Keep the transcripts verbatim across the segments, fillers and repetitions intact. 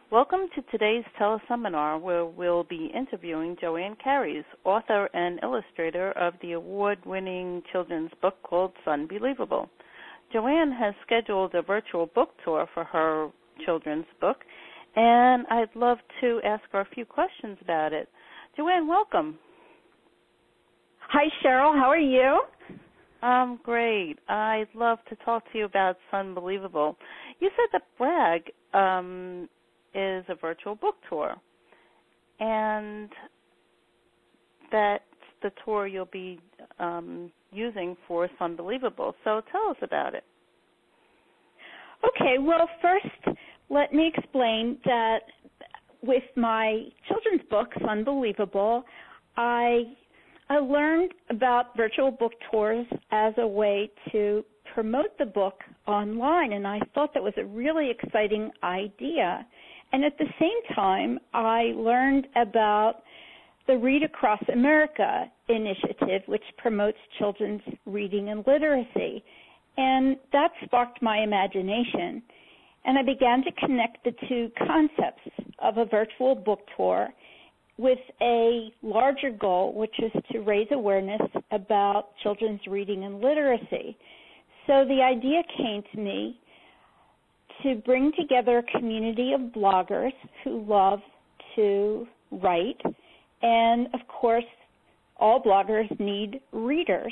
Welcome to today's teleseminar where we'll be interviewing Joanne Carys, author and illustrator of the award-winning children's book called Sunbelievable. Joanne has scheduled a virtual book tour for her children's book, and I'd love to ask her a few questions about it. Joanne, welcome. Hi, Cheryl. How are you? I'm great. I'd love to talk to you about Sunbelievable. You said that Bragg um, is a virtual book tour, and that's the tour you'll be um, using for Sunbelievable. So tell us about it. Okay. Well, first, let me explain that with my children's book, Sunbelievable, I I learned about virtual book tours as a way to promote the book online, and I thought that was a really exciting idea. And at the same time, I learned about the Read Across America initiative, which promotes children's reading and literacy. And that sparked my imagination. And I began to connect the two concepts of a virtual book tour with a larger goal, which is to raise awareness about children's reading and literacy. So the idea came to me to bring together a community of bloggers who love to write, and of course, all bloggers need readers.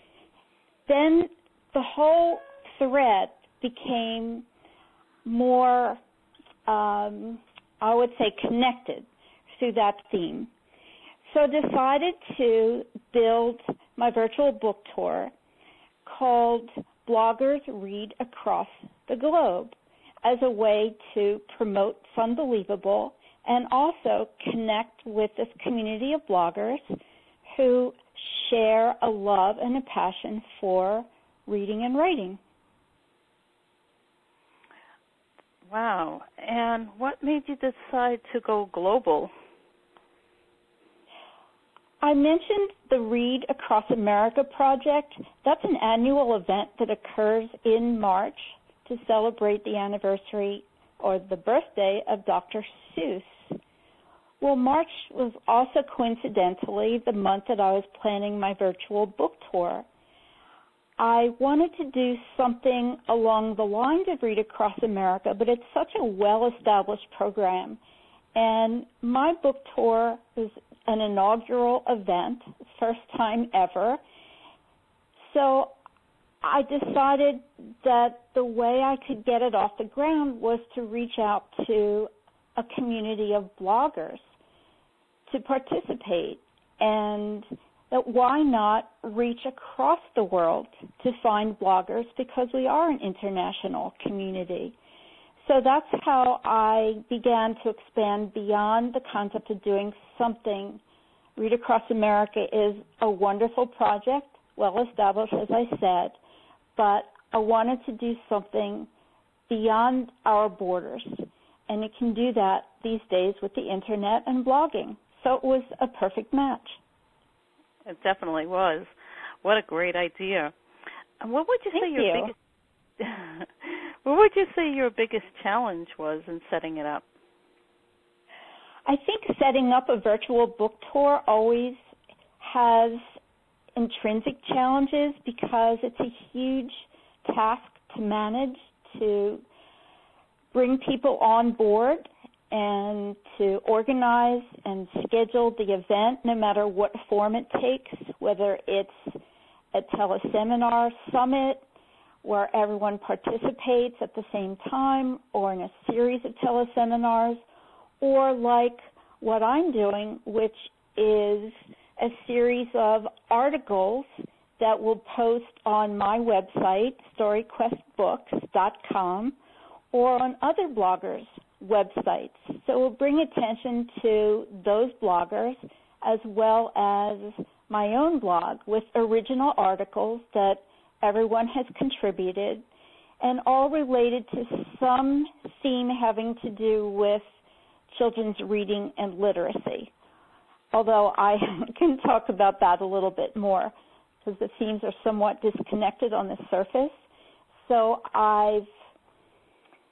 Then the whole thread became more, um, I would say, connected through that theme. So I decided to build my virtual book tour called Bloggers Read Across the Globe as a way to promote Sunbelievable and also connect with this community of bloggers who share a love and a passion for reading and writing. Wow. And what made you decide to go global? I mentioned the Read Across America project. That's an annual event that occurs in March to celebrate the anniversary or the birthday of Doctor Seuss. Well, March was also coincidentally the month that I was planning my virtual book tour. I wanted to do something along the lines of Read Across America, but it's such a well-established program. And my book tour is an inaugural event, first time ever. So I decided that the way I could get it off the ground was to reach out to a community of bloggers to participate, and that why not reach across the world to find bloggers, because we are an international community. So that's how I began to expand beyond the concept of doing something. Read Across America is a wonderful project, well established, as I said, but I wanted to do something beyond our borders, and it can do that these days with the internet and blogging. So it was a perfect match. It definitely was. What a great idea. And what would you Thank say your you. biggest what would you say your biggest challenge was in setting it up? I think setting up a virtual book tour always has intrinsic challenges because it's a huge task to manage, to bring people on board and to organize and schedule the event no matter what form it takes, whether it's a teleseminar summit where everyone participates at the same time, or in a series of teleseminars, or like what I'm doing, which is a series of articles that will post on my website, story quest books dot com, or on other bloggers' websites. So we'll bring attention to those bloggers as well as my own blog with original articles that everyone has contributed, and all related to some theme having to do with children's reading and literacy. Although I can talk about that a little bit more because the themes are somewhat disconnected on the surface. So I've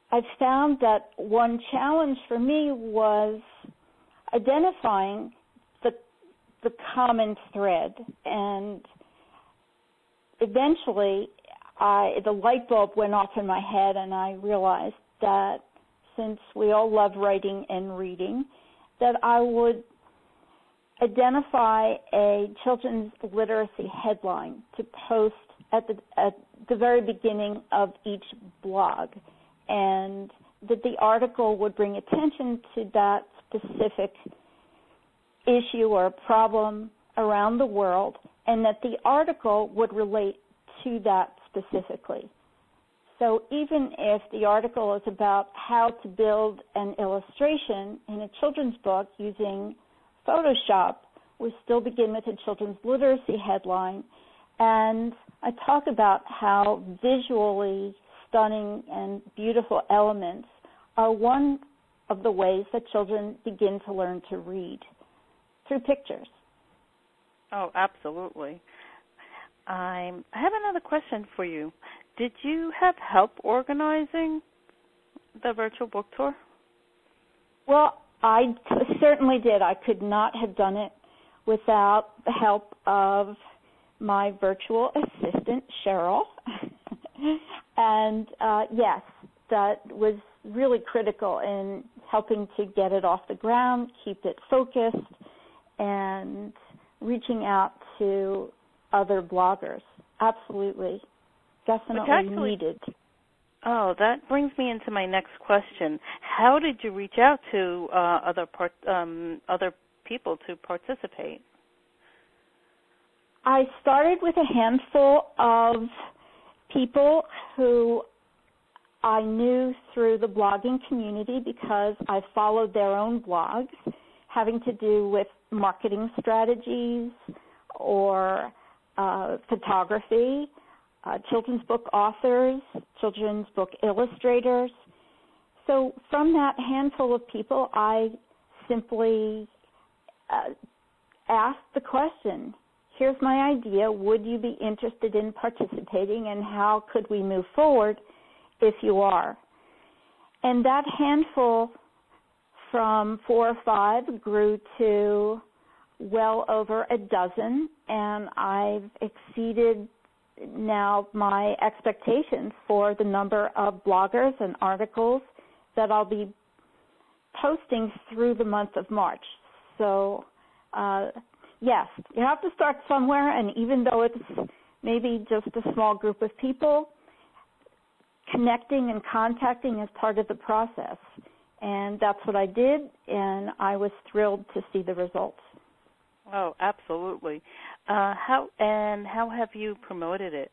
I found that one challenge for me was identifying the the common thread, and eventually I, the light bulb went off in my head, and I realized that since we all love writing and reading, that I would identify a children's literacy headline to post at the at the very beginning of each blog, and that the article would bring attention to that specific issue or problem around the world, and that the article would relate to that specifically. So even if the article is about how to build an illustration in a children's book using Photoshop, we still begin with a children's literacy headline, and I talk about how visually stunning and beautiful elements are one of the ways that children begin to learn to read, through pictures. Oh, absolutely. I'm, I have another question for you. Did you have help organizing the virtual book tour? Well, I t- certainly did. I could not have done it without the help of my virtual assistant, Cheryl. and uh, yes, that was really critical in helping to get it off the ground, keep it focused, and reaching out to other bloggers. Absolutely. Definitely actually, needed. Oh, that brings me into my next question. How did you reach out to uh, other part, um, other people to participate? I started with a handful of people who I knew through the blogging community because I followed their own blogs having to do with marketing strategies or uh, photography, uh, children's book authors, children's book illustrators. So from that handful of people, I simply uh, asked the question, here's my idea, would you be interested in participating, and how could we move forward if you are? And that handful from four or five grew to well over a dozen, and I've exceeded now my expectations for the number of bloggers and articles that I'll be posting through the month of March. So, uh, yes, you have to start somewhere, and even though it's maybe just a small group of people, connecting and contacting is part of the process. And that's what I did, and I was thrilled to see the results. Oh, absolutely. Uh, how and how have you promoted it?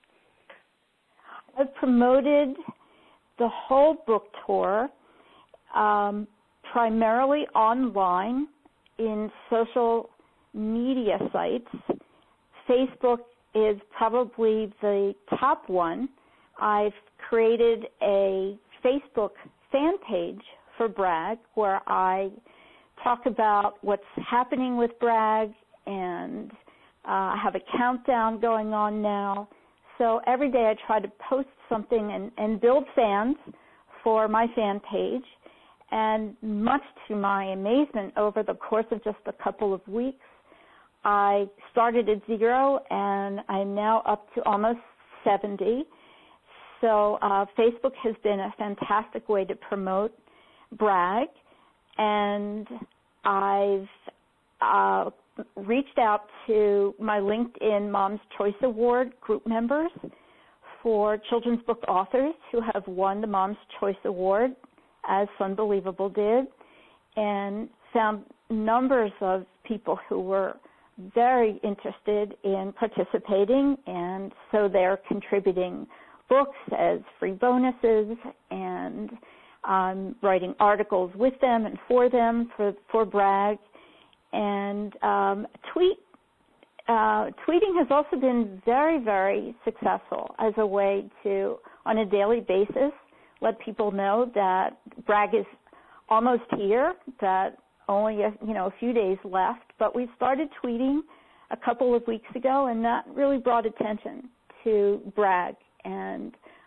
I've promoted the whole book tour um, primarily online in social media sites. Facebook is probably the top one. I've created a Facebook fan page for Bragg where I talk about what's happening with Bragg, and uh, I have a countdown going on now. So every day I try to post something and, and build fans for my fan page. And much to my amazement, over the course of just a couple of weeks, I started at zero, and I'm now up to almost seventy. So uh, Facebook has been a fantastic way to promote Bragg, and I've uh, reached out to my LinkedIn Mom's Choice Award group members for children's book authors who have won the Mom's Choice Award, as Sunbelievable did, and found numbers of people who were very interested in participating, and so they're contributing books as free bonuses, and um, writing articles with them and for them for, for Bragg. And um, tweet uh, tweeting has also been very, very successful as a way to, on a daily basis, let people know that Bragg is almost here, that only a, you know a few days left. But we started tweeting a couple of weeks ago, and that really brought attention to Bragg. And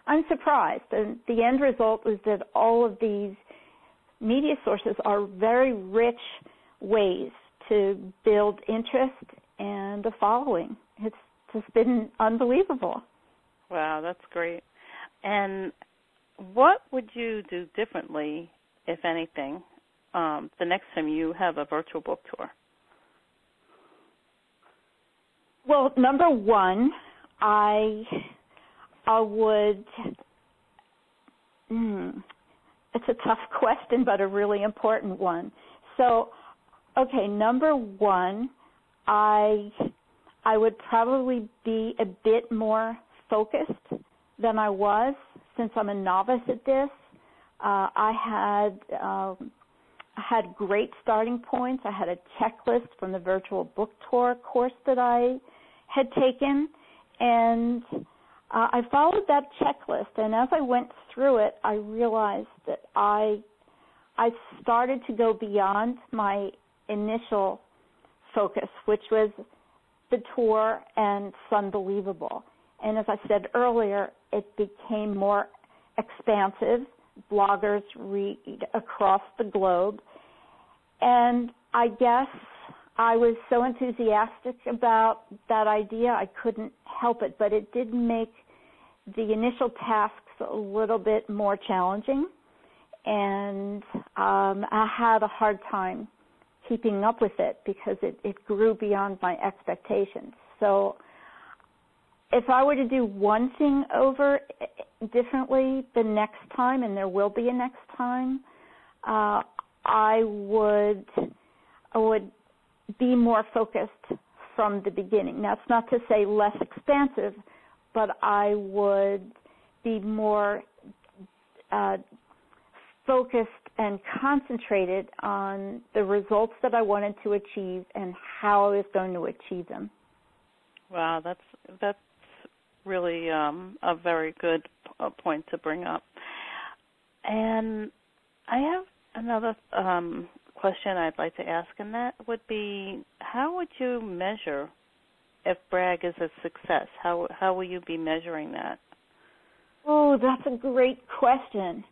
I'm surprised. And the end result is that all of these media sources are very rich ways to build interest and a following. It's just been unbelievable. Wow, that's great. And what would you do differently, if anything, um, the next time you have a virtual book tour? Well, number one, I I would. Mm, it's a tough question, but a really important one. So, okay, number one, I I would probably be a bit more focused than I was since I'm a novice at this. Uh, I had um, I had great starting points. I had a checklist from the virtual book tour course that I had taken, and uh, I followed that checklist. And as I went through it, I realized that I I started to go beyond my initial focus, which was the tour and Sunbelievable. And as I said earlier, it became more expansive. Bloggers read across the globe. And I guess I was so enthusiastic about that idea, I couldn't help it. But it did make the initial tasks a little bit more challenging. And um, I had a hard time keeping up with it because it, it grew beyond my expectations. So if I were to do one thing over differently the next time, and there will be a next time, uh, I would I would be more focused from the beginning. That's not to say less expansive, but I would be more uh, focused and concentrated on the results that I wanted to achieve and how I was going to achieve them. Wow, that's that's really um, a very good uh, point to bring up. And I have another um, question I'd like to ask, and that would be, how would you measure if Brag is a success? How how will you be measuring that? Oh, that's a great question.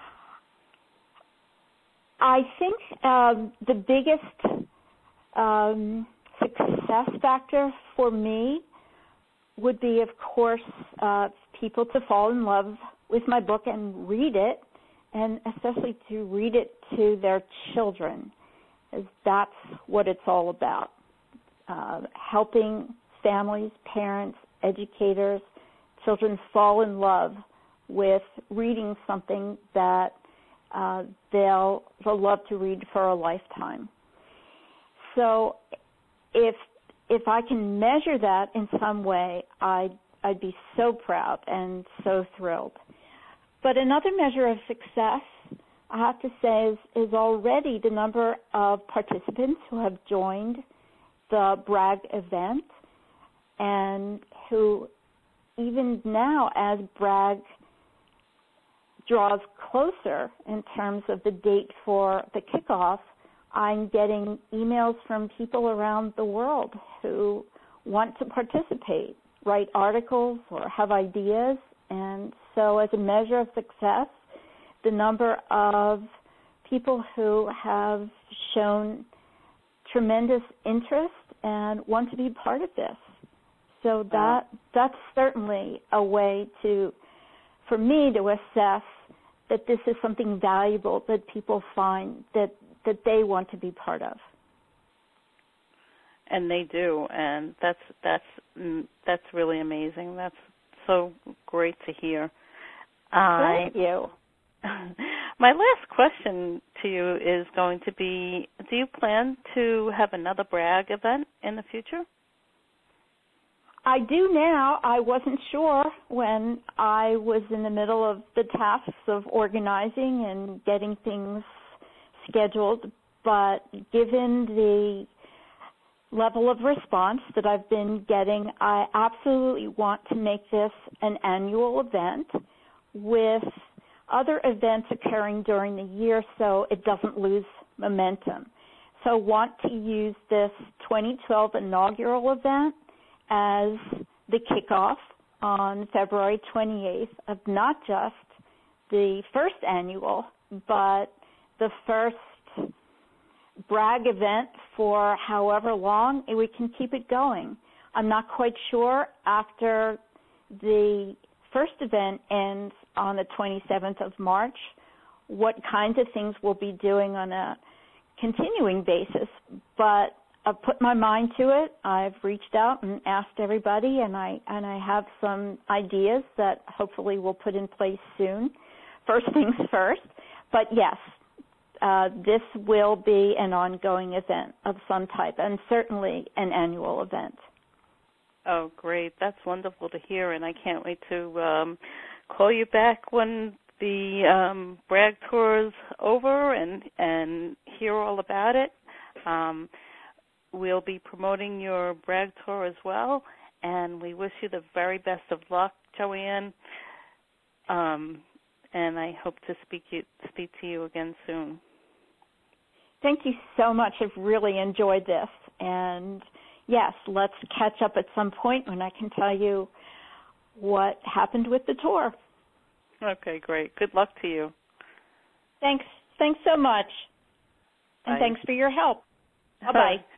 I think um, the biggest um, success factor for me would be, of course, uh, people to fall in love with my book and read it, and especially to read it to their children, as that's what it's all about, uh, helping families, parents, educators, children fall in love with reading something that uh, they'll, they'll love to read for a lifetime. So if if I can measure that in some way, I'd, I'd be so proud and so thrilled. But another measure of success, I have to say, is, is already the number of participants who have joined the Brag event and who, even now, as Brag draws closer in terms of the date for the kickoff, I'm getting emails from people around the world who want to participate, write articles or have ideas. And so as a measure of success, the number of people who have shown tremendous interest and want to be part of this. So that that's certainly a way to, for me, to assess that this is something valuable that people find that that they want to be part of. And they do, and that's that's that's really amazing. That's so great to hear. Thank you. My last question to you is going to be, do you plan to have another Brag event in the future? I do now. I wasn't sure when I was in the middle of the tasks of organizing and getting things scheduled, but given the level of response that I've been getting, I absolutely want to make this an annual event with other events occurring during the year so it doesn't lose momentum. So I want to use this twenty twelve inaugural event as the kickoff on February twenty-eighth of not just the first annual, but the first brag event for however long we can keep it going. I'm not quite sure after the first event ends on the twenty-seventh of March what kinds of things we'll be doing on a continuing basis, but I've put my mind to it. I've reached out and asked everybody, and I and I have some ideas that hopefully we'll put in place soon. First things first, but yes, uh, this will be an ongoing event of some type, and certainly an annual event. Oh, great. That's wonderful to hear, and I can't wait to um, call you back when the um, brag tour is over and, and hear all about it. Um, we'll be promoting your brag tour as well, and we wish you the very best of luck, Joanne. Um, and I hope to speak, you, speak to you again soon. Thank you so much. I've really enjoyed this. And, yes, let's catch up at some point when I can tell you what happened with the tour. Okay, great. Good luck to you. Thanks. Thanks so much. And Bye. thanks for your help. Bye-bye.